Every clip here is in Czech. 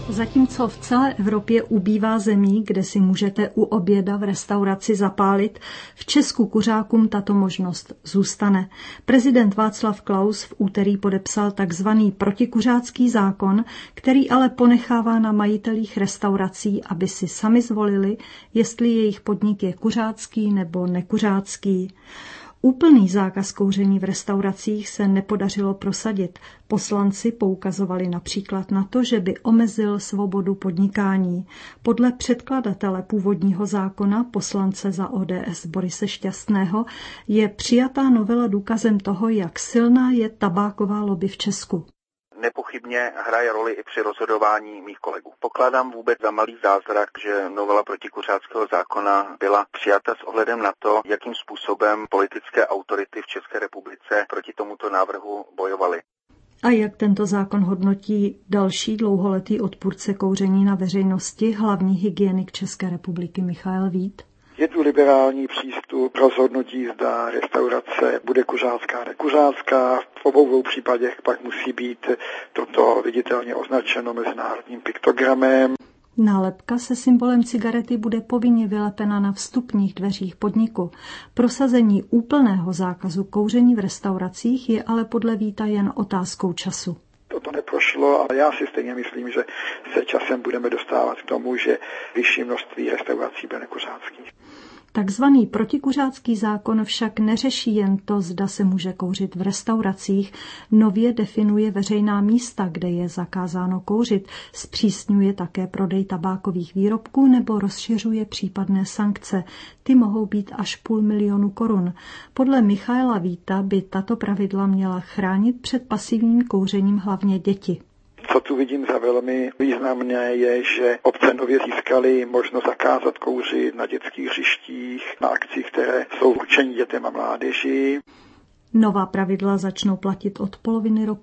Zatímco v celé Evropě ubývá zemí, kde si můžete u oběda v restauraci zapálit, v Česku kuřákům tato možnost zůstane. Prezident Václav Klaus v úterý podepsal takzvaný protikuřácký zákon, který ale ponechává na majitelích restaurací, aby si sami zvolili, jestli jejich podnik je kuřácký nebo nekuřácký. Úplný zákaz kouření v restauracích se nepodařilo prosadit. Poslanci poukazovali například na to, že by omezil svobodu podnikání. Podle předkladatele původního zákona, poslance za ODS Borise Šťastného, je přijatá novela důkazem toho, jak silná je tabáková lobby v Česku. Nepochybně hraje roli i při rozhodování mých kolegů. Pokládám vůbec za malý zázrak, že novela protikuřáckého zákona byla přijata s ohledem na to, jakým způsobem politické autority v České republice proti tomuto návrhu bojovaly. A jak tento zákon hodnotí další dlouholetý odpůrce kouření na veřejnosti, hlavní hygienik České republiky Michael Vít? Je tu liberální přístup rozhodnutí, zda restaurace bude kuřácká, nekuřácká. V obou případech pak musí být toto viditelně označeno mezinárodním piktogramem. Nálepka se symbolem cigarety bude povinně vylepena na vstupních dveřích podniku. Prosazení úplného zákazu kouření v restauracích je ale podle Víta jen otázkou času. Toto neprošlo, ale já si stejně myslím, že se časem budeme dostávat k tomu, že vyšší množství restaurací bude nekuřáckých. Takzvaný protikuřácký zákon však neřeší jen to, zda se může kouřit v restauracích. Nově definuje veřejná místa, kde je zakázáno kouřit, zpřísňuje také prodej tabákových výrobků nebo rozšiřuje případné sankce. Ty mohou být až 500 000 korun. Podle Michaela Víta by tato pravidla měla chránit před pasivním kouřením hlavně děti. Co tu vidím za velmi významné je, že obce nově získaly možnost zakázat kouřit na dětských hřištích, na akcích, které jsou určeny dětem a mládeži. Nová pravidla začnou platit od poloviny roku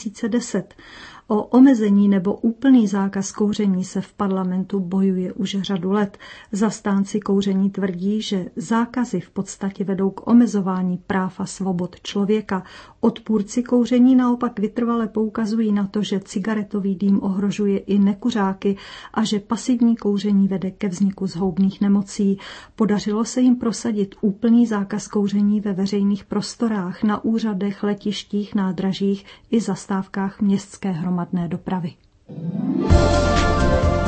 2010. O omezení nebo úplný zákaz kouření se v parlamentu bojuje už řadu let. Zastánci kouření tvrdí, že zákazy v podstatě vedou k omezování práv a svobod člověka. Odpůrci kouření naopak vytrvale poukazují na to, že cigaretový dým ohrožuje i nekuřáky a že pasivní kouření vede ke vzniku zhoubných nemocí. Podařilo se jim prosadit úplný zákaz kouření ve veřejných prostorách, na úřadech, letištích, nádražích i zastávkách městské hromadné dopravy.